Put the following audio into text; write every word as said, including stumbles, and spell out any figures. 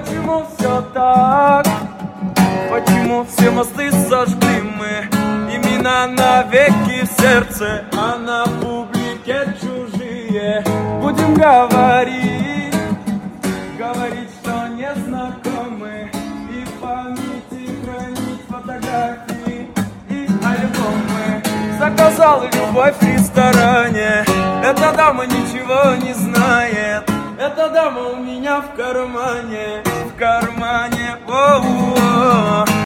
почему все так? Почему все мосты сожгли мы? Имена навеки в сердце, а на публике чужие. Будем говорить, говорить, что не знакомы, и в памяти хранить фотографии и альбомы. Заказал любовь в ресторане, эта дама ничего не знает. Эта дама у меня в кармане, в кармане.